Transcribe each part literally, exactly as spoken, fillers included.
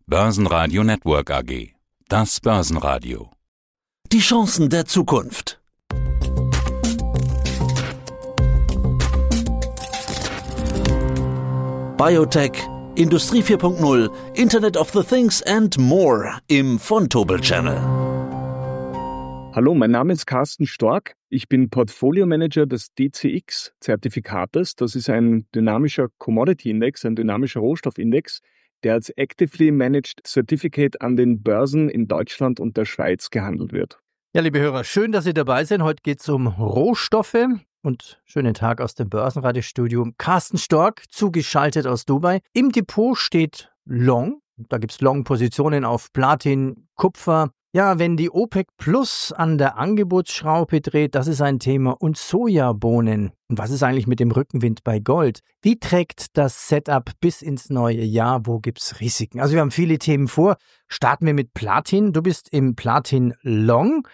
Börsenradio Network A G. Das Börsenradio. Die Chancen der Zukunft. Biotech, Industrie vier Punkt null, Internet of the Things and more im Vontobel Channel. Hallo, mein Name ist Carsten Stork. Ich bin Portfolio Manager des D C X-Zertifikates. Das ist ein dynamischer Commodity Index, ein dynamischer Rohstoffindex, der als Actively Managed Certificate an den Börsen in Deutschland und der Schweiz gehandelt wird. Ja, liebe Hörer, schön, dass Sie dabei sind. Heute geht es um Rohstoffe und schönen Tag aus dem Börsenradiostudio. Carsten Stork, zugeschaltet aus Dubai. Im Depot steht Long. Da gibt es Long-Positionen auf Platin, Kupfer. Ja, wenn die OPEC Plus an der Angebotsschraube dreht, das ist ein Thema. Und Sojabohnen. Und was ist eigentlich mit dem Rückenwind bei Gold? Wie trägt das Setup bis ins neue Jahr? Wo gibt's Risiken? Also wir haben viele Themen vor. Starten wir mit Platin. Du bist im Platin Long.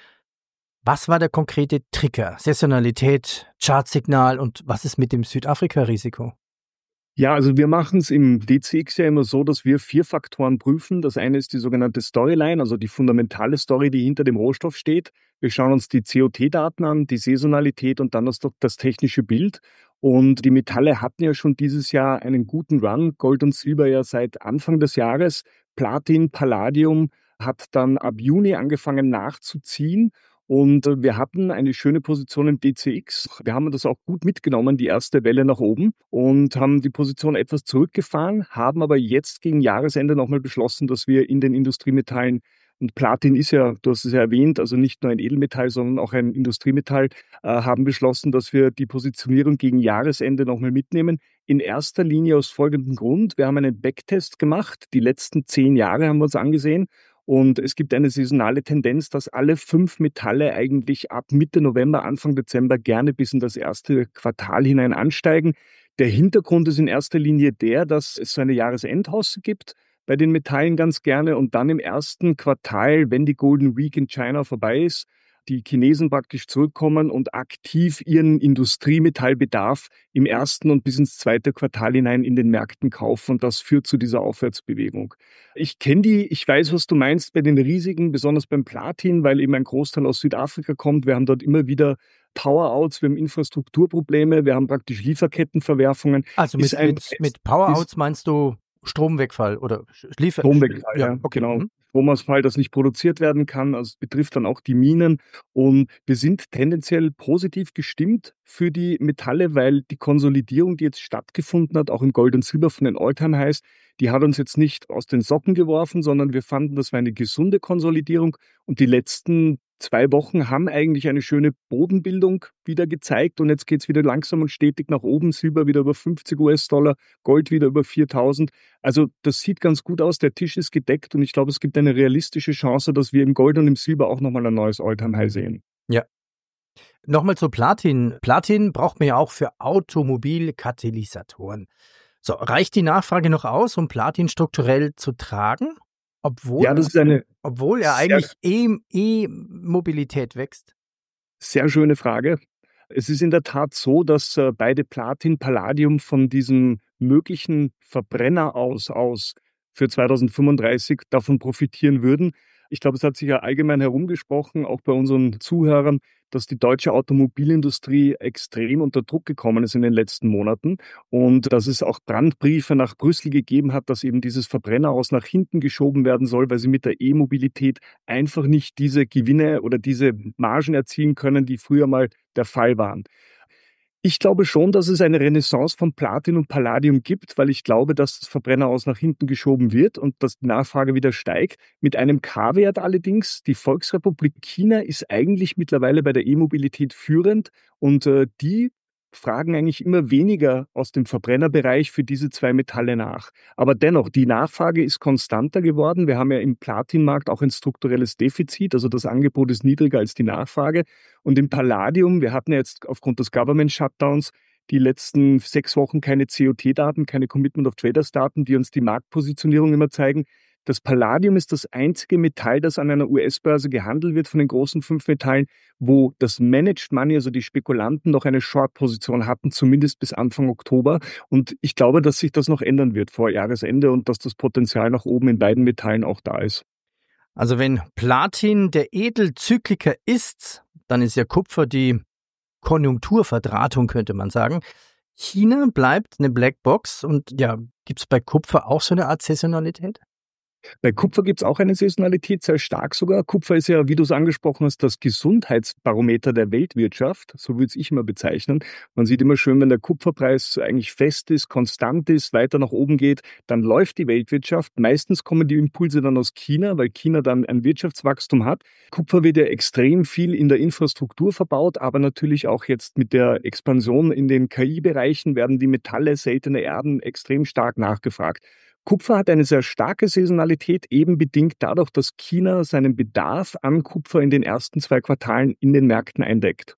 Was war der konkrete Trigger? Saisonalität, Chartsignal und was ist mit dem Südafrika-Risiko? Ja, also wir machen es im D C X ja immer so, dass wir vier Faktoren prüfen. Das eine ist die sogenannte Storyline, also die fundamentale Story, die hinter dem Rohstoff steht. Wir schauen uns die C O T-Daten an, die Saisonalität und dann das, das technische Bild. Und die Metalle hatten ja schon dieses Jahr einen guten Run, Gold und Silber ja seit Anfang des Jahres. Platin, Palladium hat dann ab Juni angefangen nachzuziehen. Und wir hatten eine schöne Position im D C X. Wir haben das auch gut mitgenommen, die erste Welle nach oben, und haben die Position etwas zurückgefahren, haben aber jetzt gegen Jahresende nochmal beschlossen, dass wir in den Industriemetallen, und Platin ist ja, du hast es ja erwähnt, also nicht nur ein Edelmetall, sondern auch ein Industriemetall, äh, haben beschlossen, dass wir die Positionierung gegen Jahresende nochmal mitnehmen. In erster Linie aus folgendem Grund. Wir haben einen Backtest gemacht. Die letzten zehn Jahre haben wir uns angesehen. Und es gibt eine saisonale Tendenz, dass alle fünf Metalle eigentlich ab Mitte November, Anfang Dezember gerne bis in das erste Quartal hinein ansteigen. Der Hintergrund ist in erster Linie der, dass es so eine Jahresendhausse gibt bei den Metallen ganz gerne und dann im ersten Quartal, wenn die Golden Week in China vorbei ist, die Chinesen praktisch zurückkommen und aktiv ihren Industriemetallbedarf im ersten und bis ins zweite Quartal hinein in den Märkten kaufen. Und das führt zu dieser Aufwärtsbewegung. Ich kenne die, ich weiß, was du meinst bei den Risiken, besonders beim Platin, weil eben ein Großteil aus Südafrika kommt. Wir haben dort immer wieder Power-Outs, wir haben Infrastrukturprobleme, wir haben praktisch Lieferkettenverwerfungen. Also mit, ein, mit, mit Power-Outs meinst du Stromwegfall oder Liefer... Stromwegfall, ja, okay. Genau. Stromausfall, das nicht produziert werden kann. Also es betrifft dann auch die Minen. Und wir sind tendenziell positiv gestimmt für die Metalle, weil die Konsolidierung, die jetzt stattgefunden hat, auch im Gold und Silber von den All-Time-Highs, die hat uns jetzt nicht aus den Socken geworfen, sondern wir fanden, das war eine gesunde Konsolidierung. Und die letzten zwei Wochen haben eigentlich eine schöne Bodenbildung wieder gezeigt. Und jetzt geht es wieder langsam und stetig nach oben. Silber wieder über fünfzig US-Dollar, Gold wieder über viertausend. Also das sieht ganz gut aus. Der Tisch ist gedeckt und ich glaube, es gibt eine realistische Chance, dass wir im Gold und im Silber auch nochmal ein neues All-Time-High sehen. Ja. Nochmal zu Platin. Platin braucht man ja auch für Automobilkatalysatoren. So, reicht die Nachfrage noch aus, um Platin strukturell zu tragen? Obwohl, ja, das ist eine obwohl er eigentlich E-Mobilität wächst? Sehr schöne Frage. Es ist in der Tat so, dass äh, beide Platin, Palladium von diesem möglichen Verbrenner aus, aus für zweitausendfünfunddreißig davon profitieren würden. Ich glaube, es hat sich ja allgemein herumgesprochen, auch bei unseren Zuhörern, dass die deutsche Automobilindustrie extrem unter Druck gekommen ist in den letzten Monaten und dass es auch Brandbriefe nach Brüssel gegeben hat, dass eben dieses Verbrenner aus nach hinten geschoben werden soll, weil sie mit der E-Mobilität einfach nicht diese Gewinne oder diese Margen erzielen können, die früher mal der Fall waren. Ich glaube schon, dass es eine Renaissance von Platin und Palladium gibt, weil ich glaube, dass das Verbrenner aus nach hinten geschoben wird und dass die Nachfrage wieder steigt. Mit einem K-Wert allerdings, die Volksrepublik China ist eigentlich mittlerweile bei der E-Mobilität führend und äh, die fragen eigentlich immer weniger aus dem Verbrennerbereich für diese zwei Metalle nach. Aber dennoch, die Nachfrage ist konstanter geworden. Wir haben ja im Platinmarkt auch ein strukturelles Defizit, also das Angebot ist niedriger als die Nachfrage. Und im Palladium, wir hatten ja jetzt aufgrund des Government-Shutdowns die letzten sechs Wochen keine C O T-Daten, keine Commitment of Traders-Daten, die uns die Marktpositionierung immer zeigen. Das Palladium ist das einzige Metall, das an einer U S-Börse gehandelt wird von den großen fünf Metallen, wo das Managed Money, also die Spekulanten, noch eine Short-Position hatten, zumindest bis Anfang Oktober. Und ich glaube, dass sich das noch ändern wird vor Jahresende und dass das Potenzial nach oben in beiden Metallen auch da ist. Also wenn Platin der Edelzykliker ist, dann ist ja Kupfer die Konjunkturverdrahtung, könnte man sagen. China bleibt eine Blackbox und ja, gibt es bei Kupfer auch so eine Art Saisonalität? Bei Kupfer gibt es auch eine Saisonalität, sehr stark sogar. Kupfer ist ja, wie du es angesprochen hast, das Gesundheitsbarometer der Weltwirtschaft. So würde ich immer bezeichnen. Man sieht immer schön, wenn der Kupferpreis eigentlich fest ist, konstant ist, weiter nach oben geht, dann läuft die Weltwirtschaft. Meistens kommen die Impulse dann aus China, weil China dann ein Wirtschaftswachstum hat. Kupfer wird ja extrem viel in der Infrastruktur verbaut, aber natürlich auch jetzt mit der Expansion in den K I-Bereichen werden die Metalle, seltene Erden extrem stark nachgefragt. Kupfer hat eine sehr starke Saisonalität, eben bedingt dadurch, dass China seinen Bedarf an Kupfer in den ersten zwei Quartalen in den Märkten eindeckt.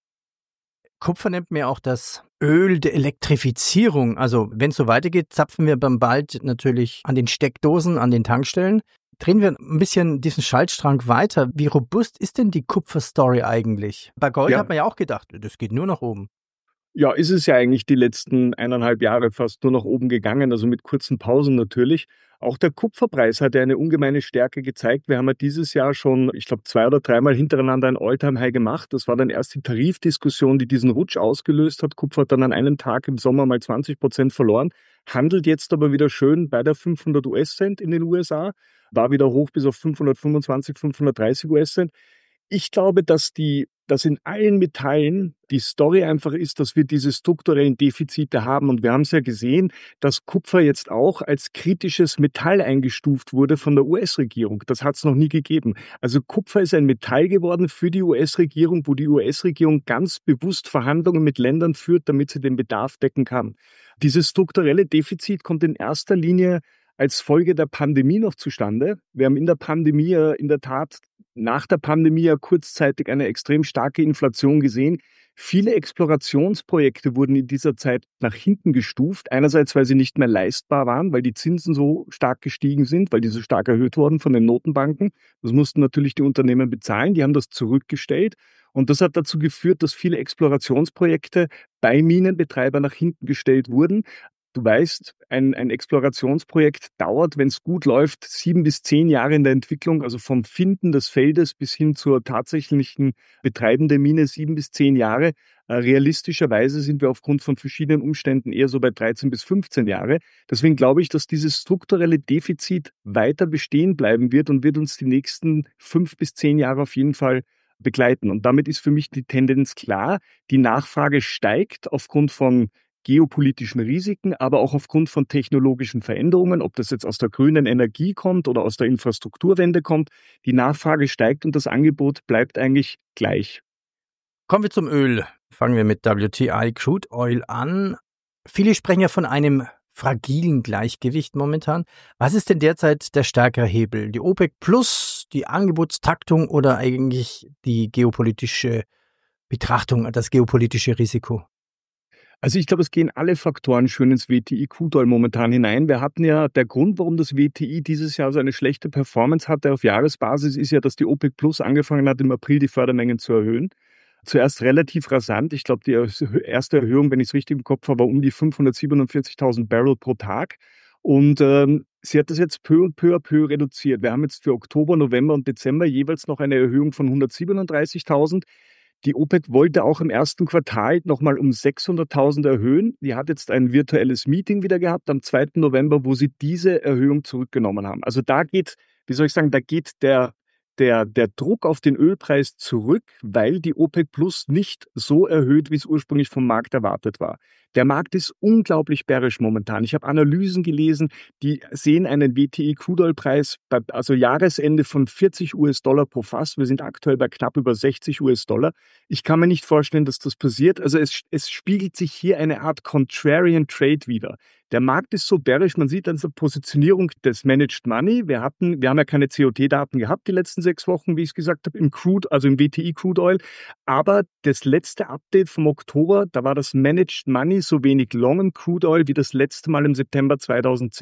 Kupfer nennt mir auch das Öl der Elektrifizierung. Also wenn es so weitergeht, zapfen wir dann bald natürlich an den Steckdosen, an den Tankstellen. Drehen wir ein bisschen diesen Schaltstrang weiter. Wie robust ist denn die Kupfer-Story eigentlich? Bei Gold Ja. hat man ja auch gedacht, das geht nur nach oben. Ja, ist es ja eigentlich die letzten eineinhalb Jahre fast nur nach oben gegangen, also mit kurzen Pausen natürlich. Auch der Kupferpreis hat ja eine ungemeine Stärke gezeigt. Wir haben ja dieses Jahr schon, ich glaube, zwei oder dreimal hintereinander ein All-Time-High gemacht. Das war dann erst die Tarifdiskussion, die diesen Rutsch ausgelöst hat. Kupfer hat dann an einem Tag im Sommer mal zwanzig Prozent verloren, handelt jetzt aber wieder schön bei der fünfhundert US-Cent in den U S A, war wieder hoch bis auf fünfhundertfünfundzwanzig, fünfhundertdreißig US-Cent. Ich glaube, dass die, dass in allen Metallen die Story einfach ist, dass wir diese strukturellen Defizite haben. Und wir haben es ja gesehen, dass Kupfer jetzt auch als kritisches Metall eingestuft wurde von der U S-Regierung. Das hat es noch nie gegeben. Also Kupfer ist ein Metall geworden für die U S-Regierung, wo die U S-Regierung ganz bewusst Verhandlungen mit Ländern führt, damit sie den Bedarf decken kann. Dieses strukturelle Defizit kommt in erster Linie als Folge der Pandemie noch zustande. Wir haben in der Pandemie in der Tat nach der Pandemie ja kurzzeitig eine extrem starke Inflation gesehen. Viele Explorationsprojekte wurden in dieser Zeit nach hinten gestuft. Einerseits, weil sie nicht mehr leistbar waren, weil die Zinsen so stark gestiegen sind, weil die so stark erhöht wurden von den Notenbanken. Das mussten natürlich die Unternehmen bezahlen. Die haben das zurückgestellt. Und das hat dazu geführt, dass viele Explorationsprojekte bei Minenbetreibern nach hinten gestellt wurden. Du weißt, ein, ein Explorationsprojekt dauert, wenn es gut läuft, sieben bis zehn Jahre in der Entwicklung, also vom Finden des Feldes bis hin zur tatsächlichen Betreiben der Mine sieben bis zehn Jahre. Äh, realistischerweise sind wir aufgrund von verschiedenen Umständen eher so bei dreizehn bis fünfzehn Jahre. Deswegen glaube ich, dass dieses strukturelle Defizit weiter bestehen bleiben wird und wird uns die nächsten fünf bis zehn Jahre auf jeden Fall begleiten. Und damit ist für mich die Tendenz klar. Die Nachfrage steigt aufgrund von geopolitischen Risiken, aber auch aufgrund von technologischen Veränderungen, ob das jetzt aus der grünen Energie kommt oder aus der Infrastrukturwende kommt. Die Nachfrage steigt und das Angebot bleibt eigentlich gleich. Kommen wir zum Öl. Fangen wir mit W T I Crude Oil an. Viele sprechen ja von einem fragilen Gleichgewicht momentan. Was ist denn derzeit der stärkere Hebel? Die OPEC Plus, die Angebotstaktung oder eigentlich die geopolitische Betrachtung, das geopolitische Risiko? Also ich glaube, es gehen alle Faktoren schön ins W T I Crude Oil momentan hinein. Wir hatten ja, der Grund, warum das W T I dieses Jahr so eine schlechte Performance hatte auf Jahresbasis, ist ja, dass die OPEC Plus angefangen hat, im April die Fördermengen zu erhöhen. Zuerst relativ rasant. Ich glaube, die erste Erhöhung, wenn ich es richtig im Kopf habe, war um die fünfhundertsiebenundvierzigtausend Barrel pro Tag. Und ähm, sie hat das jetzt peu und peu à peu reduziert. Wir haben jetzt für Oktober, November und Dezember jeweils noch eine Erhöhung von hundertsiebenunddreißigtausend. Die OPEC wollte auch im ersten Quartal nochmal um sechshunderttausend erhöhen. Die hat jetzt ein virtuelles Meeting wieder gehabt am zweiten November, wo sie diese Erhöhung zurückgenommen haben. Also da geht, wie soll ich sagen, da geht der, der, der Druck auf den Ölpreis zurück, weil die OPEC Plus nicht so erhöht, wie es ursprünglich vom Markt erwartet war. Der Markt ist unglaublich bearisch momentan. Ich habe Analysen gelesen, die sehen einen W T I Crude Oil Preis, bei, also Jahresende von vierzig US-Dollar pro Fass. Wir sind aktuell bei knapp über sechzig US-Dollar. Ich kann mir nicht vorstellen, dass das passiert. Also es, es spiegelt sich hier eine Art Contrarian Trade wider. Der Markt ist so bearisch, man sieht an der Positionierung des Managed Money. Wir hatten, wir haben ja keine C O T-Daten gehabt die letzten sechs Wochen, wie ich es gesagt habe, im Crude, also im W T I Crude Oil. Aber das letzte Update vom Oktober, da war das Managed Money so wenig long im Crude Oil wie das letzte Mal im September zweitausendzehn.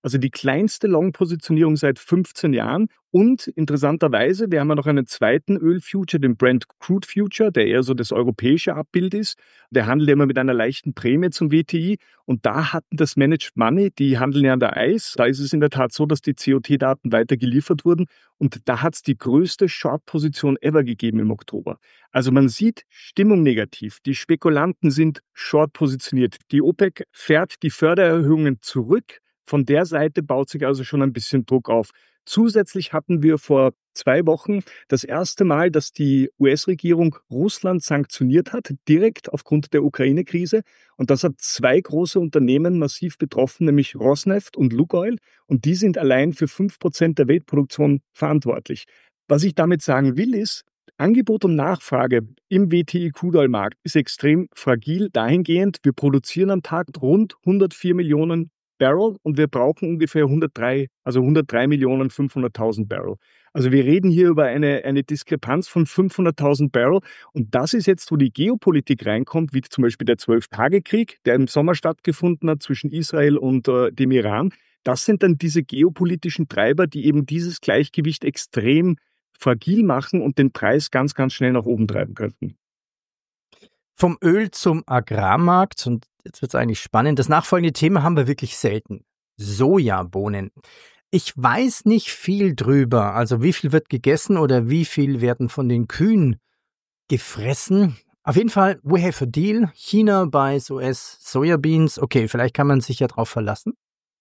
Also die kleinste Long-Positionierung seit fünfzehn Jahren. Und interessanterweise, wir haben ja noch einen zweiten Öl-Future, den Brent Crude Future, der eher so das europäische Abbild ist. Der handelt immer mit einer leichten Prämie zum W T I. Und da hatten das Managed Money, die handeln ja an der I C E. Da ist es in der Tat so, dass die C O T-Daten weiter geliefert wurden. Und da hat es die größte Short-Position ever gegeben im Oktober. Also man sieht Stimmung negativ. Die Spekulanten sind short positioniert. Die OPEC fährt die Fördererhöhungen zurück. Von der Seite baut sich also schon ein bisschen Druck auf. Zusätzlich hatten wir vor zwei Wochen das erste Mal, dass die U S-Regierung Russland sanktioniert hat, direkt aufgrund der Ukraine-Krise. Und das hat zwei große Unternehmen massiv betroffen, nämlich Rosneft und Lukoil. Und die sind allein für fünf Prozent der Weltproduktion verantwortlich. Was ich damit sagen will, ist, Angebot und Nachfrage im W T I-Crude-Oil-Markt ist extrem fragil dahingehend, wir produzieren am Tag rund hundertvier Millionen Barrel und wir brauchen ungefähr hundertdrei, also hundertdrei Millionen fünfhunderttausend Barrel. Also wir reden hier über eine, eine Diskrepanz von fünfhunderttausend Barrel und das ist jetzt, wo die Geopolitik reinkommt, wie zum Beispiel der Zwölf-Tage-Krieg, der im Sommer stattgefunden hat zwischen Israel und äh, dem Iran. Das sind dann diese geopolitischen Treiber, die eben dieses Gleichgewicht extrem fragil machen und den Preis ganz, ganz schnell nach oben treiben könnten. Vom Öl zum Agrarmarkt, und jetzt wird es eigentlich spannend, das nachfolgende Thema haben wir wirklich selten. Sojabohnen. Ich weiß nicht viel drüber, also wie viel wird gegessen oder wie viel werden von den Kühen gefressen. Auf jeden Fall, we have a deal. China buys U S Sojabeans. Okay, vielleicht kann man sich ja drauf verlassen.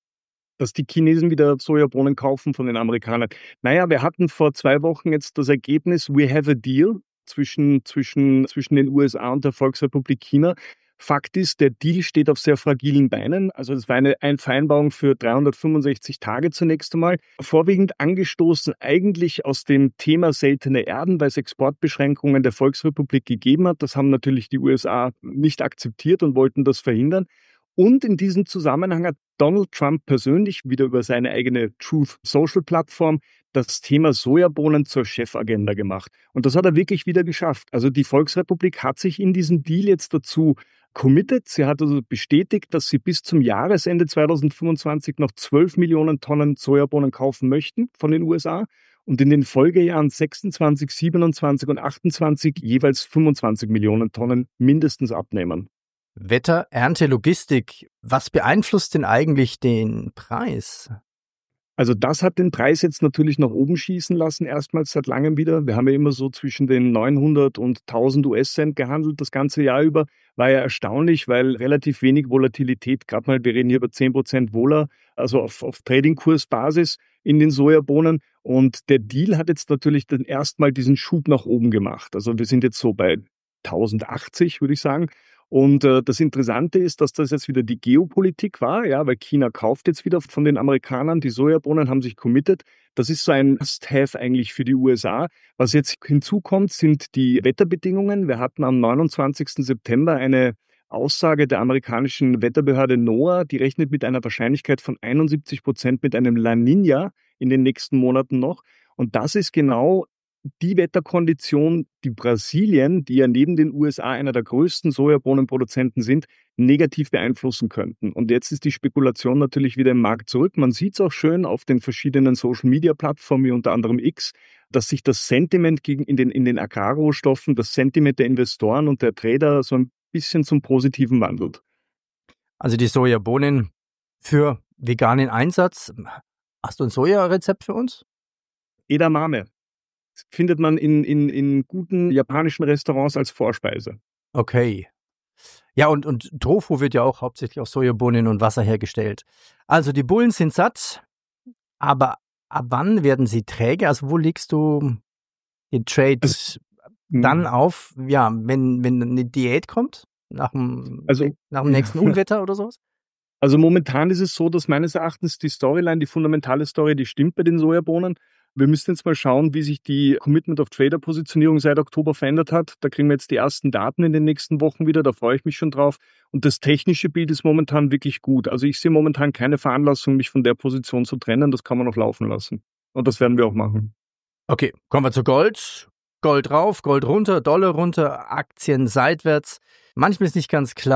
Dass die Chinesen wieder Sojabohnen kaufen von den Amerikanern. Naja, wir hatten vor zwei Wochen jetzt das Ergebnis, we have a deal. Zwischen, zwischen, zwischen den U S A und der Volksrepublik China. Fakt ist, der Deal steht auf sehr fragilen Beinen. Also es war eine, eine Vereinbarung für dreihundertfünfundsechzig Tage zunächst einmal. Vorwiegend angestoßen eigentlich aus dem Thema seltene Erden, weil es Exportbeschränkungen der Volksrepublik gegeben hat. Das haben natürlich die U S A nicht akzeptiert und wollten das verhindern. Und in diesem Zusammenhang hat Donald Trump persönlich wieder über seine eigene Truth Social Plattform das Thema Sojabohnen zur Chefagenda gemacht. Und das hat er wirklich wieder geschafft. Also die Volksrepublik hat sich in diesem Deal jetzt dazu committed. Sie hat also bestätigt, dass sie bis zum Jahresende zweitausendfünfundzwanzig noch zwölf Millionen Tonnen Sojabohnen kaufen möchten von den U S A und in den Folgejahren sechsundzwanzig, siebenundzwanzig und achtundzwanzig jeweils fünfundzwanzig Millionen Tonnen mindestens abnehmen. Wetter, Ernte, Logistik. Was beeinflusst denn eigentlich den Preis? Also das hat den Preis jetzt natürlich nach oben schießen lassen, erstmals seit langem wieder. Wir haben ja immer so zwischen den neunhundert und tausend U S-Cent gehandelt das ganze Jahr über. War ja erstaunlich, weil relativ wenig Volatilität, gerade mal, wir reden hier über zehn Prozent Vola, also auf, auf Trading-Kursbasis in den Sojabohnen. Und der Deal hat jetzt natürlich dann erstmal diesen Schub nach oben gemacht. Also wir sind jetzt so bei tausendachtzig, würde ich sagen. Und äh, das Interessante ist, dass das jetzt wieder die Geopolitik war, ja, weil China kauft jetzt wieder von den Amerikanern, die Sojabohnen haben sich committed. Das ist so ein Must-Have eigentlich für die U S A. Was jetzt hinzukommt, sind die Wetterbedingungen. Wir hatten am neunundzwanzigsten September eine Aussage der amerikanischen Wetterbehörde NOAA, die rechnet mit einer Wahrscheinlichkeit von einundsiebzig Prozent mit einem La Niña in den nächsten Monaten noch. Und das ist genau die Wetterkondition, die Brasilien, die ja neben den U S A einer der größten Sojabohnenproduzenten sind, negativ beeinflussen könnten. Und jetzt ist die Spekulation natürlich wieder im Markt zurück. Man sieht es auch schön auf den verschiedenen Social-Media-Plattformen, wie unter anderem X, dass sich das Sentiment gegen in den, in den Agrarrohstoffen, das Sentiment der Investoren und der Trader so ein bisschen zum Positiven wandelt. Also die Sojabohnen für veganen Einsatz. Hast du ein Sojarezept für uns? Edamame. Findet man in, in, in guten japanischen Restaurants als Vorspeise. Okay. Ja, und, und Tofu wird ja auch hauptsächlich aus Sojabohnen und Wasser hergestellt. Also die Bullen sind satt, aber ab wann werden sie träge? Also wo legst du den Trade also, dann auf, ja, wenn, wenn eine Diät kommt? Nach dem, also, nach dem nächsten Unwetter oder sowas? Also momentan ist es so, dass meines Erachtens die Storyline, die fundamentale Story, die stimmt bei den Sojabohnen. Wir müssen jetzt mal schauen, wie sich die Commitment-of-Trader-Positionierung seit Oktober verändert hat. Da kriegen wir jetzt die ersten Daten in den nächsten Wochen wieder, da freue ich mich schon drauf. Und das technische Bild ist momentan wirklich gut. Also ich sehe momentan keine Veranlassung, mich von der Position zu trennen. Das kann man noch laufen lassen. Und das werden wir auch machen. Okay, kommen wir zu Gold. Gold rauf, Gold runter, Dollar runter, Aktien seitwärts. Manchmal ist nicht ganz klar,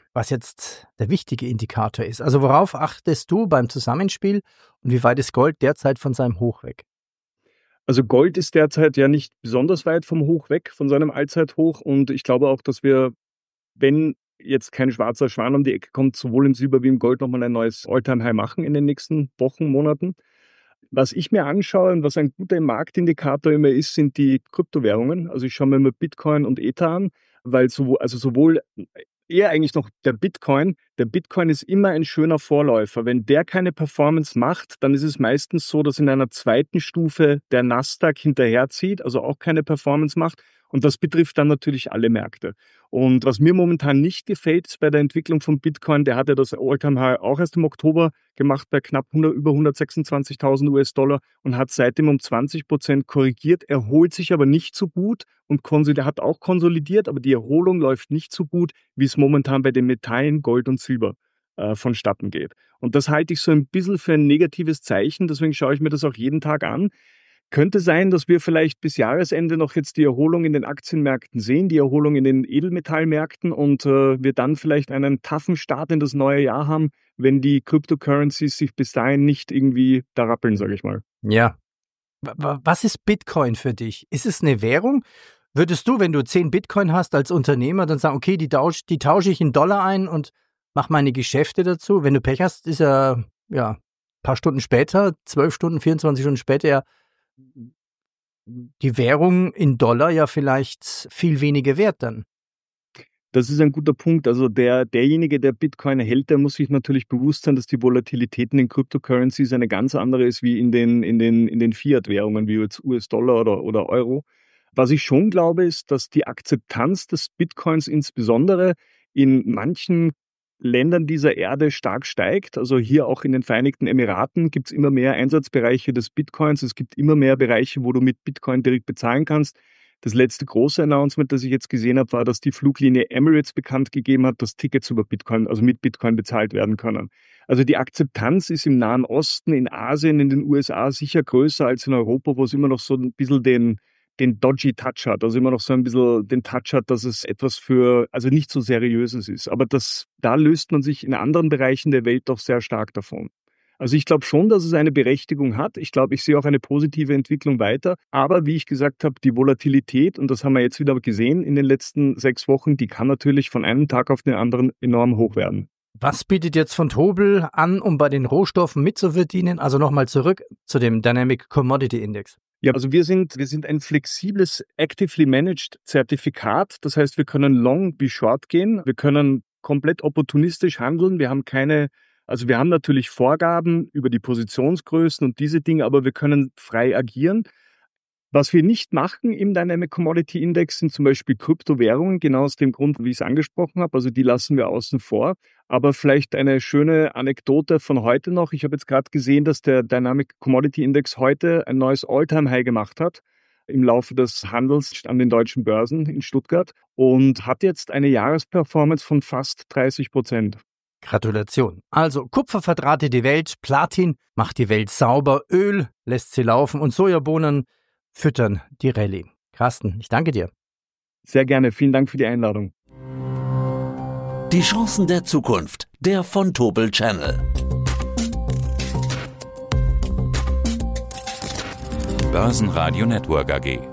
was jetzt der wichtige Indikator ist. Also worauf achtest du beim Zusammenspiel und wie weit ist Gold derzeit von seinem Hoch weg? Also Gold ist derzeit ja nicht besonders weit vom Hoch weg, von seinem Allzeithoch. Und ich glaube auch, dass wir, wenn jetzt kein schwarzer Schwan um die Ecke kommt, sowohl im Silber wie im Gold nochmal ein neues All-Time-High machen in den nächsten Wochen, Monaten. Was ich mir anschaue und was ein guter Marktindikator immer ist, sind die Kryptowährungen. Also ich schaue mir immer Bitcoin und Ether an, weil sowohl, also sowohl eher eigentlich noch der Bitcoin. Der Bitcoin ist immer ein schöner Vorläufer. Wenn der keine Performance macht, dann ist es meistens so, dass in einer zweiten Stufe der Nasdaq hinterherzieht, also auch keine Performance macht. Und das betrifft dann natürlich alle Märkte. Und was mir momentan nicht gefällt ist bei der Entwicklung von Bitcoin, der hat ja das All-Time-High auch erst im Oktober gemacht bei knapp hundert, über hundertsechsundzwanzigtausend U S Dollar und hat seitdem um zwanzig Prozent korrigiert, erholt sich aber nicht so gut und konsol- hat auch konsolidiert, aber die Erholung läuft nicht so gut, wie es momentan bei den Metallen Gold und Silber äh, vonstatten geht. Und das halte ich so ein bisschen für ein negatives Zeichen, deswegen schaue ich mir das auch jeden Tag an. Könnte sein, dass wir vielleicht bis Jahresende noch jetzt die Erholung in den Aktienmärkten sehen, die Erholung in den Edelmetallmärkten und äh, wir dann vielleicht einen toughen Start in das neue Jahr haben, wenn die Cryptocurrencies sich bis dahin nicht irgendwie da rappeln, sage ich mal. Ja. Was ist Bitcoin für dich? Ist es eine Währung? Würdest du, wenn du zehn Bitcoin hast als Unternehmer, dann sagen, okay, die, tausch, die tausche ich in Dollar ein und mache meine Geschäfte dazu? Wenn du Pech hast, ist ja, ja ein paar Stunden später, zwölf Stunden, vierundzwanzig Stunden später ja die Währung in Dollar ja vielleicht viel weniger wert dann. Das ist ein guter Punkt. Also der, derjenige, der Bitcoin hält, der muss sich natürlich bewusst sein, dass die Volatilität in den Cryptocurrencies eine ganz andere ist wie in den, in den, in den Fiat-Währungen, wie jetzt U S-Dollar oder, oder Euro. Was ich schon glaube, ist, dass die Akzeptanz des Bitcoins insbesondere in manchen Ländern dieser Erde stark steigt. Also hier auch in den Vereinigten Emiraten gibt es immer mehr Einsatzbereiche des Bitcoins. Es gibt immer mehr Bereiche, wo du mit Bitcoin direkt bezahlen kannst. Das letzte große Announcement, das ich jetzt gesehen habe, war, dass die Fluglinie Emirates bekannt gegeben hat, dass Tickets über Bitcoin, also mit Bitcoin bezahlt werden können. Also die Akzeptanz ist im Nahen Osten, in Asien, in den U S A sicher größer als in Europa, wo es immer noch so ein bisschen den den dodgy Touch hat, also immer noch so ein bisschen den Touch hat, dass es etwas für, also nicht so Seriöses ist. Aber das, da löst man sich in anderen Bereichen der Welt doch sehr stark davon. Also ich glaube schon, dass es eine Berechtigung hat. Ich glaube, ich sehe auch eine positive Entwicklung weiter. Aber wie ich gesagt habe, die Volatilität, und das haben wir jetzt wieder gesehen in den letzten sechs Wochen, die kann natürlich von einem Tag auf den anderen enorm hoch werden. Was bietet jetzt Vontobel an, um bei den Rohstoffen mitzuverdienen? Also nochmal zurück zu dem Dynamic Commodity Index. Ja, also wir sind, wir sind ein flexibles Actively Managed Zertifikat. Das heißt, wir können long wie short gehen. Wir können komplett opportunistisch handeln. Wir haben keine, also wir haben natürlich Vorgaben über die Positionsgrößen und diese Dinge, aber wir können frei agieren. Was wir nicht machen im Dynamic Commodity Index sind zum Beispiel Kryptowährungen, genau aus dem Grund, wie ich es angesprochen habe. Also die lassen wir außen vor. Aber vielleicht eine schöne Anekdote von heute noch. Ich habe jetzt gerade gesehen, dass der Dynamic Commodity Index heute ein neues All-Time-High gemacht hat im Laufe des Handels an den deutschen Börsen in Stuttgart und hat jetzt eine Jahresperformance von fast dreißig Prozent. Gratulation. Also Kupfer verdrahtet die Welt, Platin macht die Welt sauber, Öl lässt sie laufen und Sojabohnen füttern die Rallye. Carsten, ich danke dir. Sehr gerne. Vielen Dank für die Einladung. Die Chancen der Zukunft. Der Vontobel Channel. Börsenradio Network A G.